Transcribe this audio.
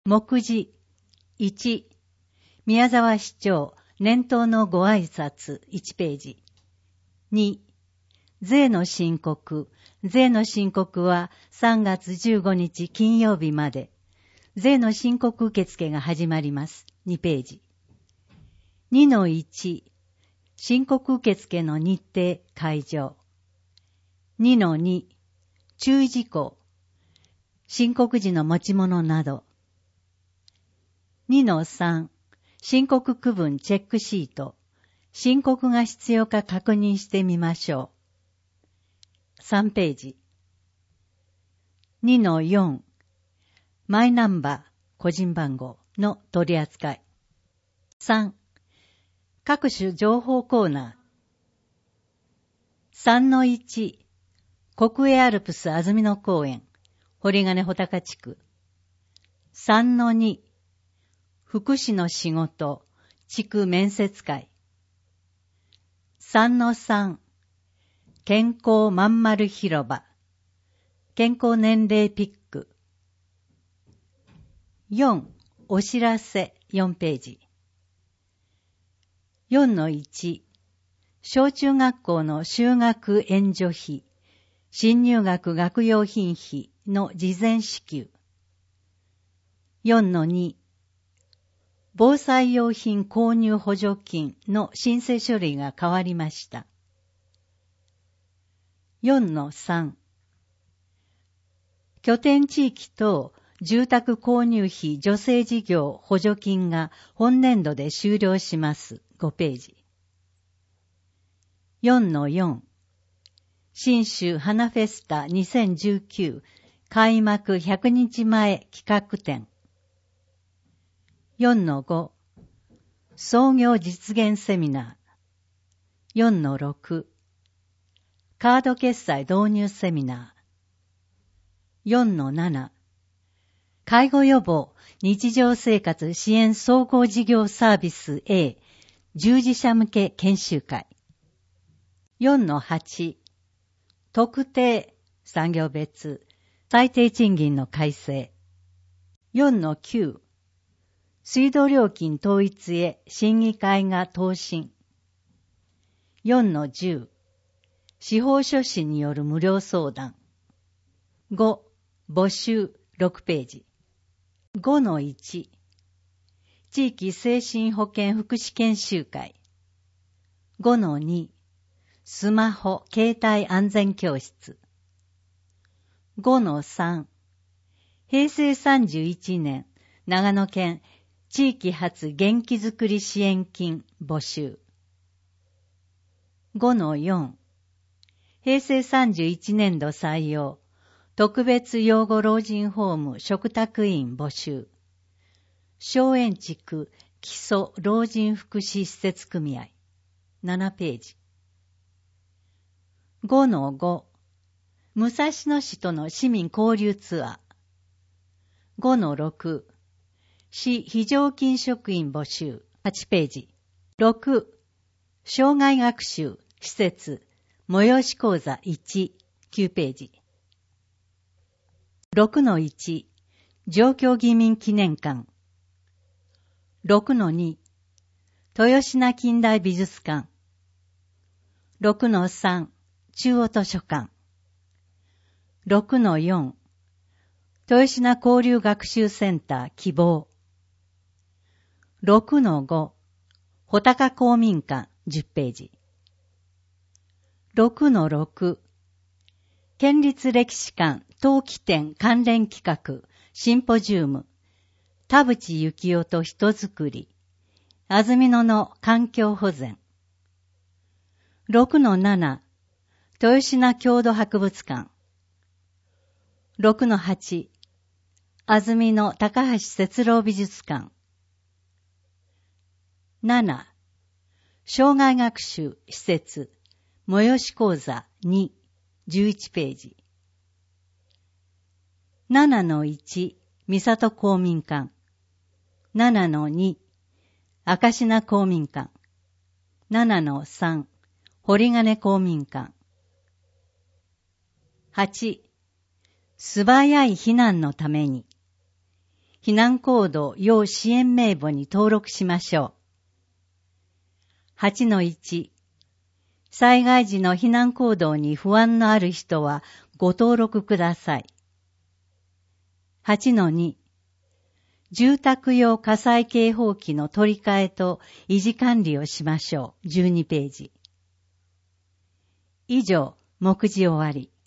目次1、宮沢市長年頭のご挨拶1ページ。2、税の申告。税の申告は3月15日金曜日まで。税の申告受付が始まります。2ページ。2-1、申告受付の日程開場。2-2、注意事項。申告時の持ち物など。2-3、申告区分チェックシート。申告が必要か確認してみましょう。3ページ。2-4、マイナンバー、個人番号の取り扱い。3、各種情報コーナー。3-1、国営アルプス安曇野公園、堀金穂高地区。3-2、福祉の仕事、地区面接会。3-3、健康まんまる広場、健康年齢ピック。4、お知らせ4ページ。4-1、小中学校の就学援助費、新入学学用品費の事前支給。4-2、防災用品購入補助金の申請書類が変わりました。4-3、拠点地域等住宅購入費助成事業補助金が本年度で終了します。5ページ。4-4、信州花フェスタ2019開幕100日前企画展。4-5、創業実現セミナー。4-6、カード決済導入セミナー。4-7、介護予防日常生活支援総合事業サービス A 従事者向け研修会。4-8、特定産業別最低賃金の改正。4-9、水道料金統一へ審議会が答申。4-10、司法書士による無料相談。5、募集6ページ。5-1、地域精神保健福祉研修会。5-2、スマホ携帯安全教室。5-3、平成31年長野県地域発元気づくり支援金募集。5-4、平成31年度採用特別養護老人ホーム嘱託員募集。松園地区基礎老人福祉施設組合。7ページ。5-5、武蔵野市との市民交流ツアー。5-6、市非常勤職員募集。8ページ。6、障害学習施設催し講座1。9ページ。6-1、上京議民記念館。6-2、豊品近代美術館。6-3、中央図書館。6-4、豊品交流学習センター希望。6-5、穂高公民館10ページ。6-6、県立歴史館冬季展関連企画シンポジウム田淵幸男と人づくり安曇野の環境保全。6-7、豊品郷土博物館。6-8、安曇野高橋節郎美術館。7、障害学習施設催し講座2。11ページ。7-1、三郷公民館。7-2、明品公民館。7-3、堀金公民館。8、素早い避難のために。 避難行動要支援名簿に登録しましょう。8-1 災害時の避難行動に不安のある人はご登録ください。8-2住宅用火災警報器の取り替えと維持管理をしましょう。12ページ。以上、目次終わり。